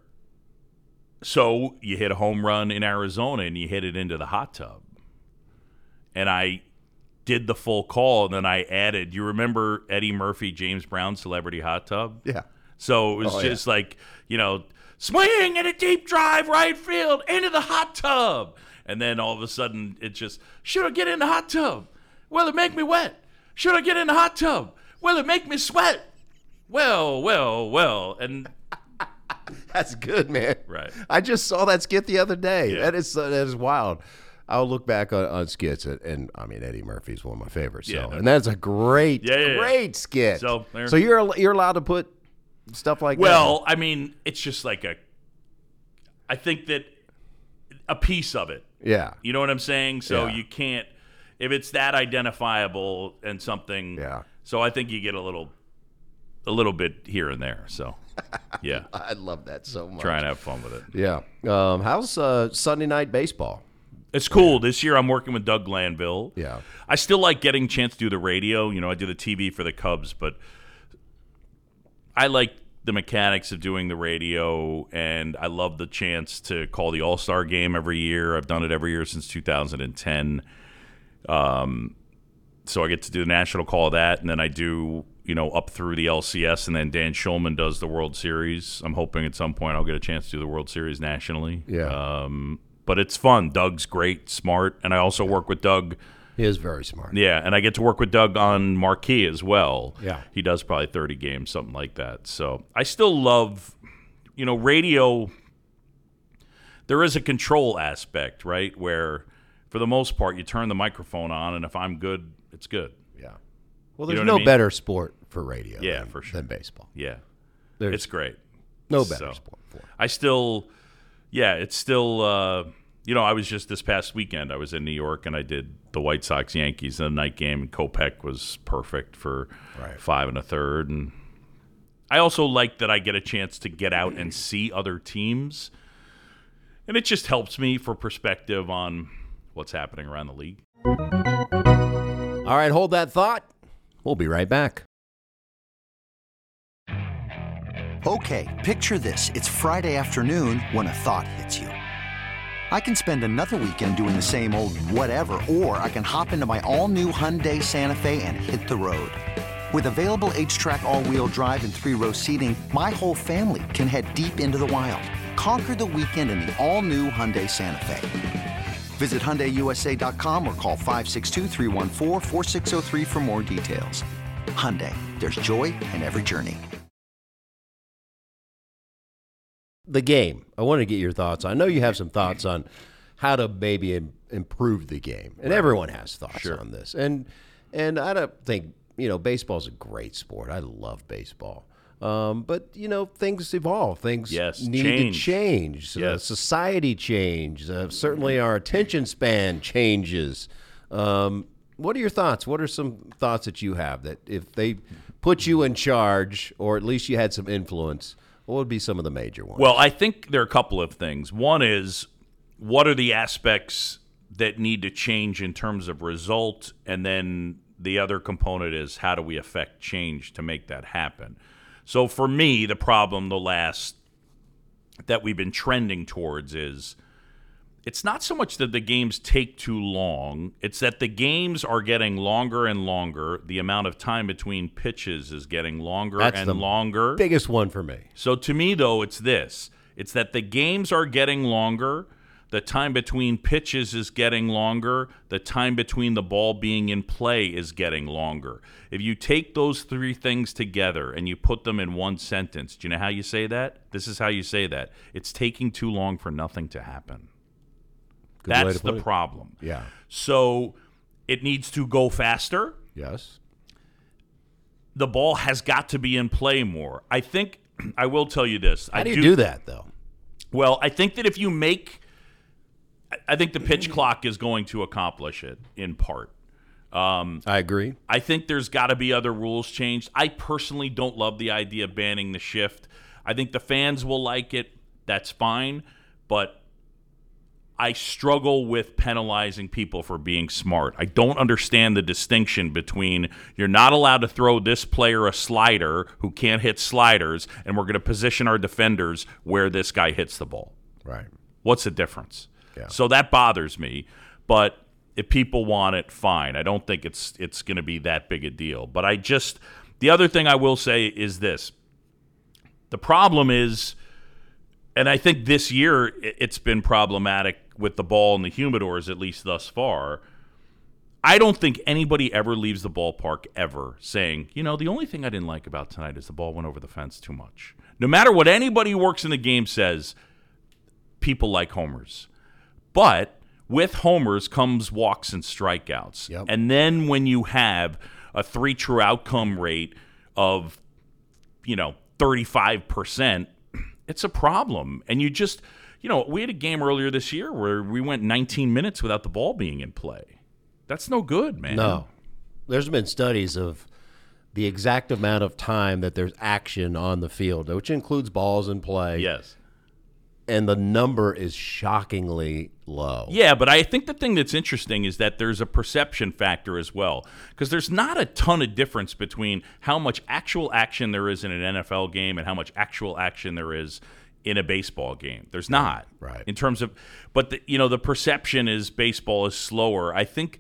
So you hit a home run in Arizona and you hit it into the hot tub, and I did the full call, and then I added. You remember Eddie Murphy, James Brown, Celebrity Hot Tub? Yeah. So it was Oh, just like, you know, swing and a deep drive right field into the hot tub. And then all of a sudden it just, should I get in the hot tub? Will it make me wet? Should I get in the hot tub? Will it make me sweat? Well, well, well. And That's good, man. Right. I just saw that skit the other day. Yeah. That is uh, that is wild. I'll look back on, on skits, and, and I mean Eddie Murphy's one of my favorites. So. Yeah, no- and that's a great, Yeah, yeah, yeah. great skit. So, there- so you're al- you're allowed to put stuff like well, I mean, it's just like a, I think that a piece of it. that. Yeah. You know what I'm saying? So Yeah. you can't, if it's that identifiable and something. Yeah. So I think you get a little, a little bit here and there. So, yeah. I love that so much. Try and have fun with it. Yeah. Um, how's uh, Sunday night baseball? It's cool. This year I'm working with Doug Glanville. Yeah. I still like getting a chance to do the radio. You know, I do the T V for the Cubs, but I like the mechanics of doing the radio, and I love the chance to call the All-Star game every year. I've done it every year since two thousand ten. Um, so I get to do the national call of that, and then I do, you know, up through the L C S, and then Dan Schulman does the World Series. I'm hoping at some point I'll get a chance to do the World Series nationally. Yeah. Um, but it's fun. Doug's great, smart, and I also work with Doug. He is very smart. Yeah, and I get to work with Doug on Marquee as well. Yeah. He does probably thirty games, something like that. So I still love, you know, radio. There is a control aspect, right, where for the most part you turn the microphone on, and if I'm good, it's good. Yeah. Well, You there's know what no I mean? better sport for radio Yeah, than, for sure. than baseball. Yeah. There's It's great. no better So, sport for it. I still, yeah, it's still, uh, you know, I was just this past weekend, I was in New York and I did the White Sox Yankees in the night game, and Kopech was perfect for Right. five and a third. And I also like that I get a chance to get out and see other teams. And it just helps me for perspective on what's happening around the league. All right, hold that thought. We'll be right back. Okay, picture this. It's Friday afternoon when a thought hits you. I can spend another weekend doing the same old whatever, or I can hop into my all-new Hyundai Santa Fe and hit the road. With available H-Track all-wheel drive and three-row seating, my whole family can head deep into the wild. Conquer the weekend in the all-new Hyundai Santa Fe. Visit Hyundai U S A dot com or call five six two, three one four, four six zero three for more details. Hyundai, there's joy in every journey. The game. I want to get your thoughts. I know you have some thoughts on how to maybe im- improve the game, and everyone has thoughts Sure. on this. And and I don't think you know baseball's a great sport. I love baseball, um, but you know things evolve. Things Yes, need change. to change. Uh, Yes. society change. Uh, certainly, our attention span changes. Um, what are your thoughts? What are some thoughts that you have that if they put you in charge, or at least you had some influence? What would be some of the major ones? Well, I think there are a couple of things. One is, what are the aspects that need to change in terms of result, and then the other component is how do we affect change to make that happen. So for me, the problem the last that we've been trending towards is it's not so much that the games take too long, it's that the games are getting longer and longer. The amount of time between pitches is getting longer That's and the longer. Biggest one for me. So to me, though, it's this. It's that the games are getting longer. The time between pitches is getting longer. The time between the ball being in play is getting longer. If you take those three things together and you put them in one sentence, do you know how you say that? This is how you say that. It's taking too long for nothing to happen. Good way That's to put the it. problem. Yeah. So it needs to go faster. Yes. The ball has got to be in play more. I think, I will tell you this. How I do you do that, though? Well, I think that if you make, I think the pitch clock is going to accomplish it in part. Um, I agree. I think there's got to be other rules changed. I personally don't love the idea of banning the shift. I think the fans will like it. That's fine. But I struggle with penalizing people for being smart. I don't understand the distinction between you're not allowed to throw this player a slider who can't hit sliders, and we're going to position our defenders where this guy hits the ball. Right. What's the difference? Yeah. So that bothers me. But if people want it, fine. I don't think it's it's going to be that big a deal. But I just – the other thing I will say is this. The problem is – and I think this year it's been problematic with the ball and the humidors, at least thus far. I don't think anybody ever leaves the ballpark ever saying, you know, the only thing I didn't like about tonight is the ball went over the fence too much. No matter what anybody who works in the game says, people like homers. But with homers comes walks and strikeouts. Yep. And then when you have a three true outcome rate of, you know, thirty-five percent, it's a problem. And you just, you know, we had a game earlier this year where we went nineteen minutes without the ball being in play. That's no good, man. No. There's been studies of the exact amount of time that there's action on the field, which includes balls in play. Yes. And the number is shockingly low. Yeah, but I think the thing that's interesting is that there's a perception factor as well, because there's not a ton of difference between how much actual action there is in an N F L game and how much actual action there is in a baseball game. There's not. Right. In terms of, but the, you know, the perception is baseball is slower. I think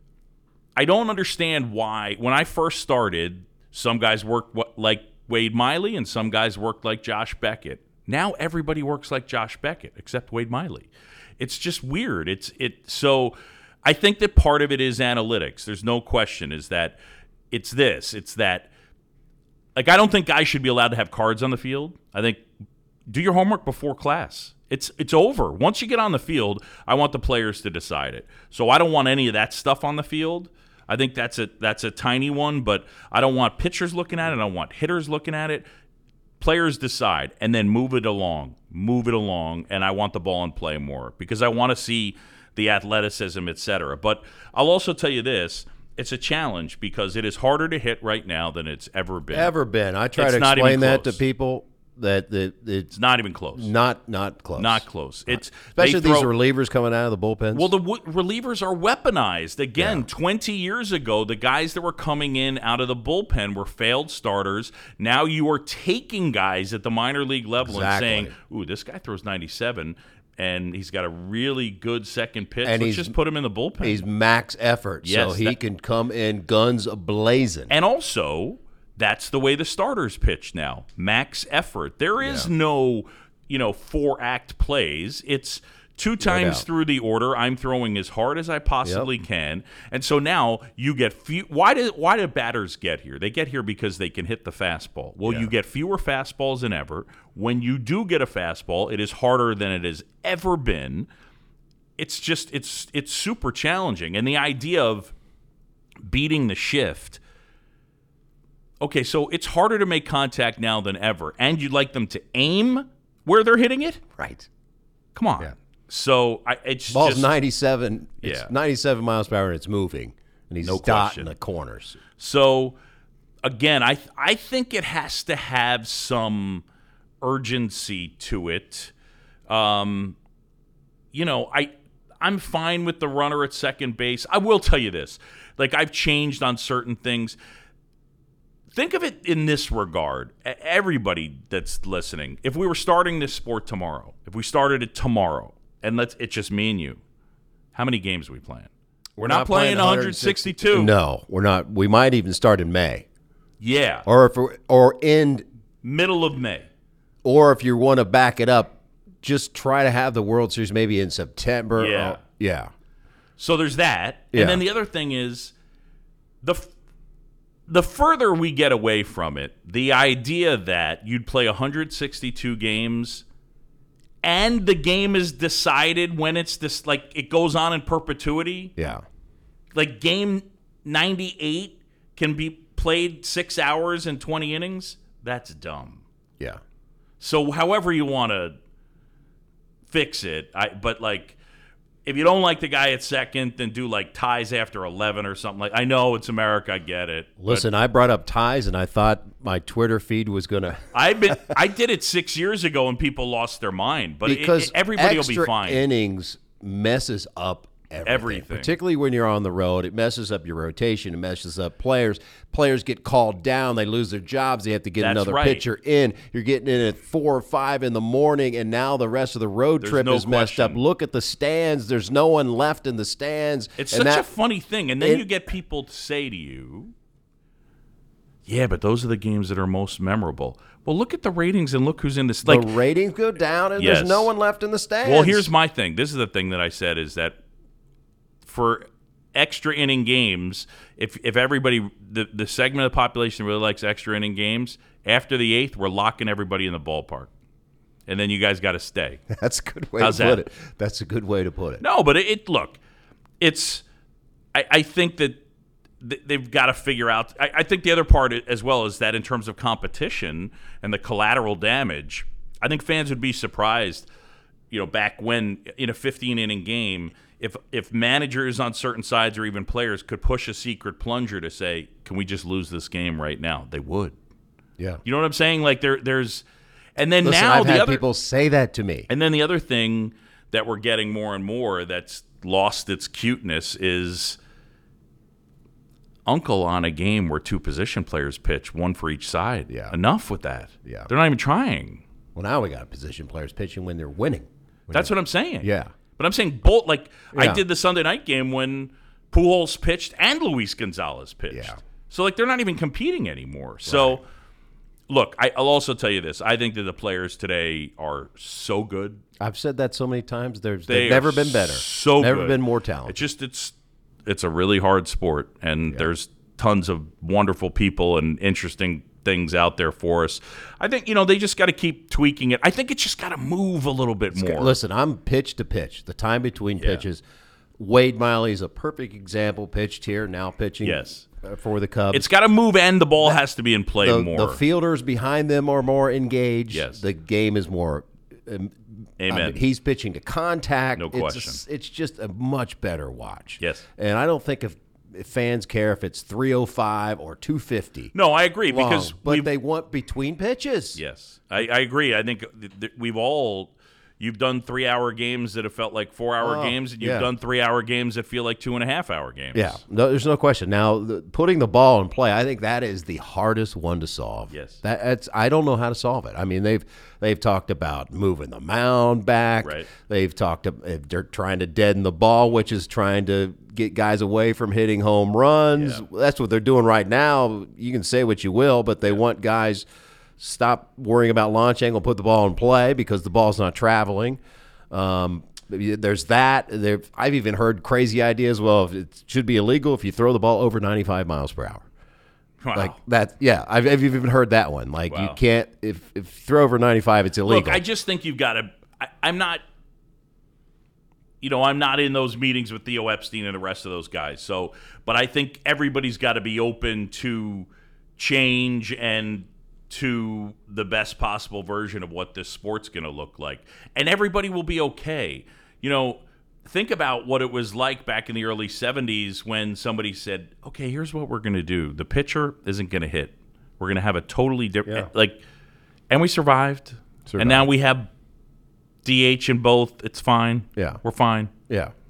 I don't understand why. When I first started, some guys worked what, like Wade Miley and some guys worked like Josh Beckett. Now everybody works like Josh Beckett except Wade Miley. It's just weird. It's it. So I think that part of it is analytics. There's no question. Is that it's this. It's that. Like, I don't think guys should be allowed to have cards on the field. I think do your homework before class. It's it's over. Once you get on the field, I want the players to decide it. So I don't want any of that stuff on the field. I think that's a that's a tiny one, but I don't want pitchers looking at it. I don't want hitters looking at it. Players decide, and then move it along, move it along, and I want the ball in play more because I want to see the athleticism, et cetera. But I'll also tell you this. It's a challenge because it is harder to hit right now than it's ever been. Ever been. I try It's to not explain even that to close. people that, that it's It's not even close. not not close. Not close. It's Especially they these throw- relievers coming out of the bullpens. Well, the w- relievers are weaponized. Again, Yeah. twenty years ago, the guys that were coming in out of the bullpen were failed starters. Now you are taking guys at the minor league level Exactly. and saying, ooh, this guy throws ninety-seven, and he's got a really good second pitch. And Let's he's- just put him in the bullpen. He's max effort, so Yes, he that- can come in guns blazing. And also, that's the way the starters pitch now. Max effort. There is no, you know, four-act plays. It's two times doubt. through the order, I'm throwing as hard as I possibly can. And so now you get few why did why do batters get here? They get here because they can hit the fastball. Well, Yeah. you get fewer fastballs than ever. When you do get a fastball, it is harder than it has ever been. It's just it's it's super challenging. And the idea of beating the shift. Okay, so it's harder to make contact now than ever, and you'd like them to aim where they're hitting it? Right. Come on. Yeah. So I, it's Ball's just ninety-seven. It's Yeah. ninety-seven miles per hour, and it's moving, and he's No dotting question. the corners. so. Again, I I think it has to have some urgency to it. Um, you know, I I'm fine with the runner at second base. I will tell you this. Like, I've changed on certain things. Think of it in this regard. Everybody that's listening, if we were starting this sport tomorrow, if we started it tomorrow, and let's it's just me and you, how many games are we playing? We're not, not playing, playing one hundred sixty-two. No, we're not. We might even start in May. Yeah. Or if we're, or end middle of May. Or if you want to back it up, just try to have the World Series maybe in September. Yeah. Or, yeah. So there's that. Yeah. And then the other thing is the the further we get away from it, the idea that you'd play one hundred sixty-two games and the game is decided when it's this, like, it goes on in perpetuity. Yeah. Like, game ninety-eight can be played six hours and twenty innings. That's dumb. Yeah. So however you want to fix it, I but like if you don't like the guy at second, then do like ties after eleven or something. Like I know it's America, I get it. Listen, I brought up ties, and I thought my Twitter feed was gonna. I've been I did it six years ago, and people lost their mind. But because it, it, everybody will be extra fine. Innings messes up everything. Everything. Particularly when you're on the road, it messes up your rotation. It messes up players. Players get called down. They lose their jobs. They have to get That's another right. pitcher in. You're getting in at four or five in the morning, and now the rest of the road There's trip no is messed up. question. Look at the stands. There's no one left in the stands. It's and such that, a funny thing. And then it- you get people to say to you, yeah, but those are the games that are most memorable. Well, look at the ratings and look who's in this. Like, the ratings go down, and Yes. there's no one left in the stands. well, here's my thing. This is the thing that I said is that for extra inning games, if if everybody, the, the segment of the population really likes extra inning games, after the eighth, we're locking everybody in the ballpark. And then you guys got to stay. That's a good way How's to put that? it. That's a good way to put it. No, but it, it look, it's, I, I think that th- they've got to figure out, I, I think the other part as well is that in terms of competition and the collateral damage, I think fans would be surprised, you know, back when in a fifteen-inning game, if if managers on certain sides or even players could push a secret plunger to say, can we just lose this game right now? They would. Yeah. You know what I'm saying? Like there, there's, and then Listen, now I've the had other people say that to me. and then the other thing that we're getting more and more that's lost its cuteness is Uncle on a game where two position players pitch, one for each side. Yeah. Enough with that. Yeah. They're not even trying. Well, now we got position players pitching when they're winning. When That's they're- what I'm saying. Yeah. But I'm saying both, like I Yeah. did the Sunday night game when Pujols pitched and Luis Gonzalez pitched. Yeah. So, like, they're not even competing anymore. So, look, I, I'll also tell you this. I think that the players today are so good. I've said that so many times. There's They they've never are been better. So never good. been more talented. It's just it's it's a really hard sport, and there's tons of wonderful people and interesting things out there for us. I think you know they just got to keep tweaking it. I think it's just got to move a little bit more. Listen, I'm pitch to pitch. The time between pitches. Wade Miley's a perfect example. Pitched here, now pitching Yes. uh, for the Cubs. It's got to move, and the ball has to be in play the, more. the fielders behind them are more engaged. Yes. The game is more. Um, Amen. I mean, he's pitching to contact. No It's question. a- it's just a much better watch. Yes. And I don't think if, if fans care if it's three oh five or two fifty. No, I agree long, because but we've- they want between pitches. Yes, I, I agree. I think th- th- we've all you've done three-hour games that have felt like four-hour Oh, games, and you've yeah. done three-hour games that feel like two and a half-hour games. Yeah, no, there's no question. Now, the, putting the ball in play, I think that is the hardest one to solve. Yes. that, that's I don't know how to solve it. I mean, they've they've talked about moving the mound back. Right. They've talked about they're trying to deaden the ball, which is trying to get guys away from hitting home runs. Yeah. That's what they're doing right now. You can say what you will, but they want guys stop worrying about launch angle, put the ball in play because the ball's not traveling. Um, there's that. There, I've even heard crazy ideas. Well, if it should be illegal if you throw the ball over ninety-five miles per hour. Wow. Like that. Yeah, I've, I've even heard that one. Like you Wow. can't if if you throw over ninety-five, it's illegal. Look, I just think you've got to. I'm not. You know, I'm not in those meetings with Theo Epstein and the rest of those guys. So, but I think everybody's got to be open to change and to the best possible version of what this sport's going to look like. And everybody will be okay. You know, think about what it was like back in the early seventies when somebody said, okay, here's what we're going to do. The pitcher isn't going to hit. We're going to have a totally different, Yeah. like, and we survived. Survived. And now we have D H in both. It's fine. Yeah. We're fine. yeah.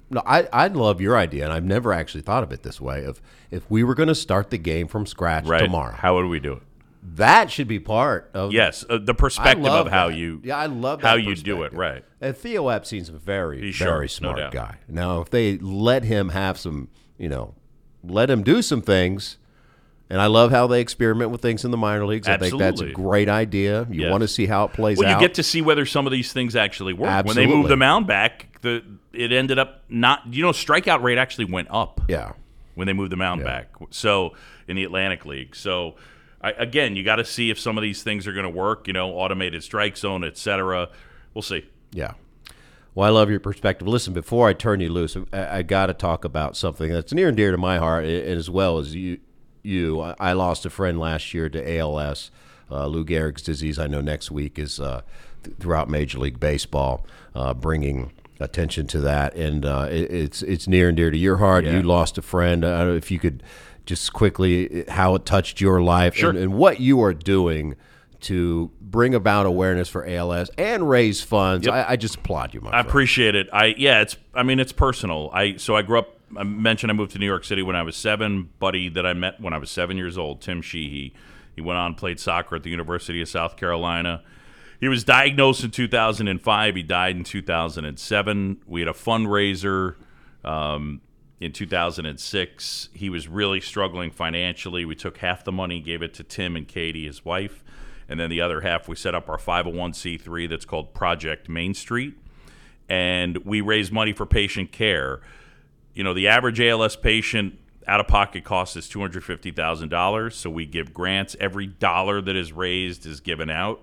No, I I love your idea, and I've never actually thought of it this way. Of if we were going to start the game from scratch Right. tomorrow, How would we do it? that should be part of. Yes, uh, the I perspective love of how that. you Yeah, I love how that you do it. perspective. Right. And Theo Epstein's a very, He's very sharp, no smart doubt. guy. Now, if they let him have some, you know, let him do some things, and I love how they experiment with things in the minor leagues. I think that's a Absolutely. great idea. You Yes. want to see how it plays Well, out. you get to see whether some of these things actually work. When they Absolutely. moved the mound back, the it ended up not. You know, strikeout rate actually went up. Yeah. When they moved the mound Yeah. back, so in the Atlantic League. So I, again, you got to see if some of these things are going to work. You know, automated strike zone, et cetera. We'll see. Yeah. Well, I love your perspective. Listen, before I turn you loose, I, I got to talk about something that's near and dear to my heart, and as well as you. You, I, I lost a friend last year to A L S, uh, Lou Gehrig's disease. I know next week is uh, th- throughout Major League Baseball, uh, bringing attention to that, and uh, it, it's it's near and dear to your heart. Yeah. You lost a friend. I don't know if you could just quickly how it touched your life Sure. and, and what you are doing to bring about awareness for A L S and raise funds. Yep. I, I just applaud you, my I friend. appreciate it. I yeah, it's. I mean, it's personal. I so I grew up. I mentioned I moved to New York City when I was seven. Buddy that I met when I was seven years old, Tim Sheehy. He went on and played soccer at the University of South Carolina. He was diagnosed in two thousand five. He died in two thousand seven. We had a fundraiser um, in two thousand six. He was really struggling financially. We took half the money, gave it to Tim and Katie, his wife, and then the other half we set up our five oh one c three that's called Project Main Street, and we raised money for patient care. You know, the average A L S patient out-of-pocket cost is two hundred fifty thousand dollars, so we give grants. Every dollar that is raised is given out.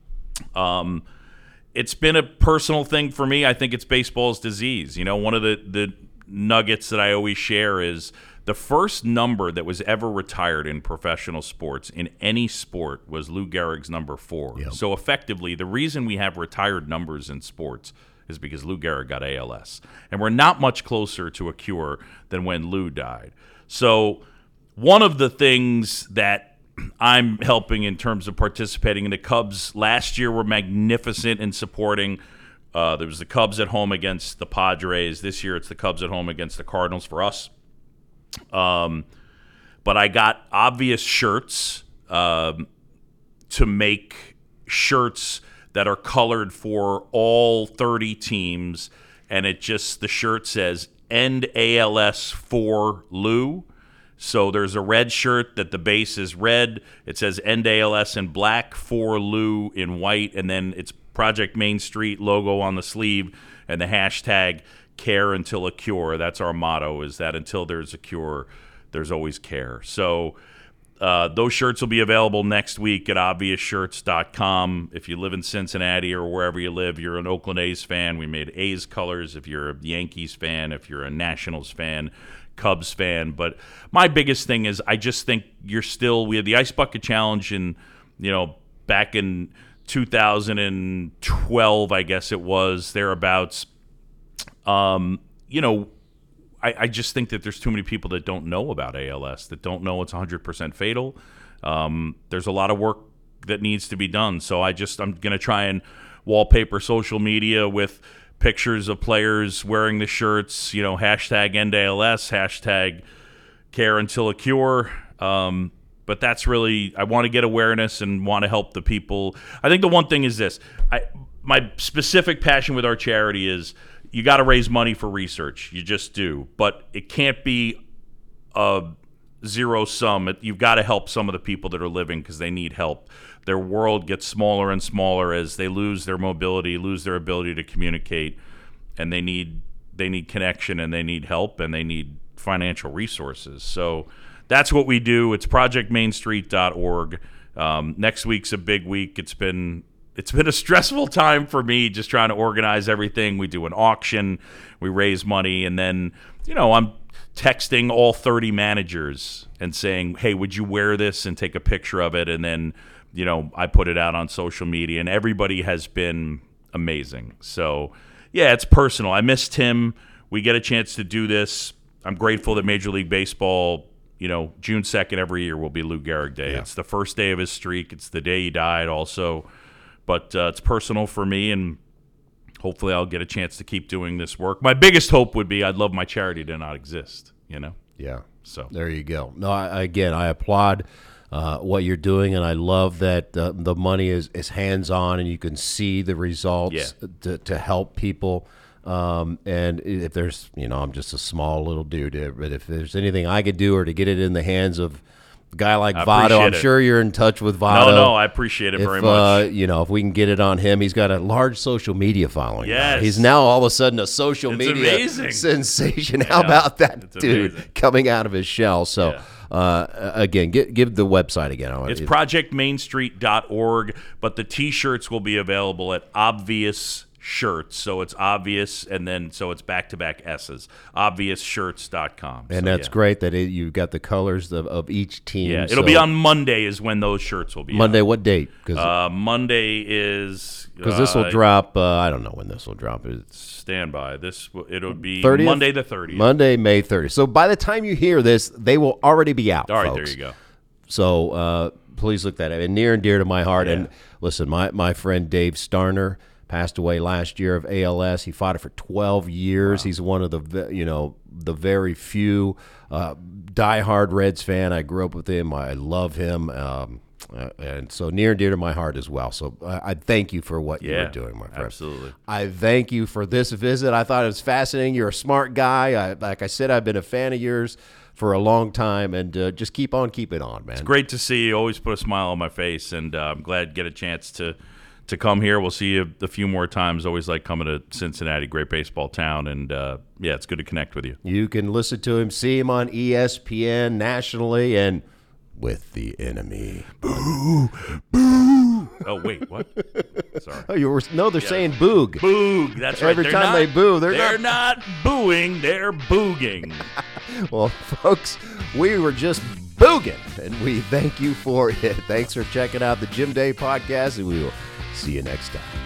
Um, it's been a personal thing for me. I think it's baseball's disease. You know, one of the, the nuggets that I always share is the first number that was ever retired in professional sports, in any sport, was Lou Gehrig's number four. Yep. So effectively, the reason we have retired numbers in sports is because Lou Gehrig got A L S. And we're not much closer to a cure than when Lou died. So one of the things that I'm helping in terms of participating in the Cubs last year were magnificent in supporting. Uh, there was the Cubs at home against the Padres. This year it's the Cubs at home against the Cardinals for us. Um, but I got obvious shirts um, to make shirts that are colored for all thirty teams, and it just, the shirt says End A L S for Lou. So there's a red shirt that the base is red. It says End A L S in black, for Lou in white, and then it's Project Main Street logo on the sleeve and the hashtag care until a cure. That's our motto, is that until there's a cure, there's always care. So Uh, those shirts will be available next week at obvious shirts dot com. If you live in Cincinnati or wherever you live, you're an Oakland A's fan, we made A's colors. If you're a Yankees fan, if you're a Nationals fan, Cubs fan. But my biggest thing is I just think you're still – we had the Ice Bucket Challenge in, you know, back in two thousand twelve, I guess it was, thereabouts. Um, you know, I, I just think that there's too many people that don't know about A L S, that don't know it's one hundred percent fatal. Um, there's a lot of work that needs to be done. So I just, I'm going to try and wallpaper social media with pictures of players wearing the shirts, you know, hashtag End A L S, hashtag care until a cure. Um, but that's really, I want to get awareness and want to help the people. I think the one thing is this, I, my specific passion with our charity is you got to raise money for research. You just do. But it can't be a zero sum. It, you've got to help some of the people that are living because they need help. Their world gets smaller and smaller as they lose their mobility, lose their ability to communicate, and they need they need connection and they need help and they need financial resources. So that's what we do. It's project main street dot org. Um, next week's a big week. It's been it's been a stressful time for me just trying to organize everything. We do an auction, we raise money, and then, you know, I'm texting all thirty managers and saying, hey, would you wear this, and take a picture of it, and then, you know, I put it out on social media, and everybody has been amazing. So, yeah, it's personal. I miss Tim. We get a chance to do this. I'm grateful that Major League Baseball, you know, June second every year will be Lou Gehrig Day. Yeah. It's the first day of his streak. It's the day he died also. But uh, it's personal for me, and hopefully I'll get a chance to keep doing this work. My biggest hope would be I'd love my charity to not exist, you know? Yeah. So there you go. No, I, again, I applaud uh, what you're doing, and I love that uh, the money is, is hands-on and you can see the results Yeah. to, to help people. Um, and if there's, you know, I'm just a small little dude, but if there's anything I could do or to get it in the hands of a guy like I Votto, appreciate I'm it. sure you're in touch with Votto. No, no, I appreciate it if, very Uh, much. you know, if we can get it on him, he's got a large social media following. Yes. He's now all of a sudden a social It's media amazing. sensation. How Yeah, about that it's dude amazing. coming out of his shell? So, Yeah. uh, again, give, give the website again. I- It's it- project main street dot org, but the T-shirts will be available at Obvious Shirts. So it's obvious, and then so it's back-to-back S's. obvious shirts dot com. And So, that's yeah. great that it, you've got the colors of, of each team. Yeah, it'll so be on Monday is when those shirts will be Monday. out. What date? Because Uh, Monday is... this will uh, drop. Uh, I don't know when this will drop. It's Stand by. This w- It'll be thirtieth? Monday the thirtieth. Monday, May thirtieth. So by the time you hear this, they will already be out. All right, folks. there you go. So uh, please look that up. And near and dear to my heart. Yeah. And listen, my, my friend Dave Starner passed away last year of A L S. He fought it for twelve years. Wow. He's one of the ve- you know the very few uh, diehard Reds fan. I grew up with him. I love him. Um, uh, and so near and dear to my heart as well. So I, I thank you for what Yeah, you were doing, my friend. absolutely. I thank you for this visit. I thought it was fascinating. You're a smart guy. I, like I said, I've been a fan of yours for a long time, and uh, just keep on keeping on, man. It's great to see you. Always put a smile on my face, and uh, I'm glad to get a chance to to come here. We'll see you a few more times. Always like coming to Cincinnati, great baseball town, and uh, yeah, it's good to connect with you. You can listen to him, see him on E S P N nationally, and with the enemy. Boo, boo. Oh wait, what? Sorry. Oh, you were no. They're yeah. saying boog. Boog. That's right. Every they're time not, they boo, they're, they're not. not booing. They're booging. Well, folks, we were just booging, and we thank you for it. Thanks for checking out the Jim Day podcast, and we will see you next time.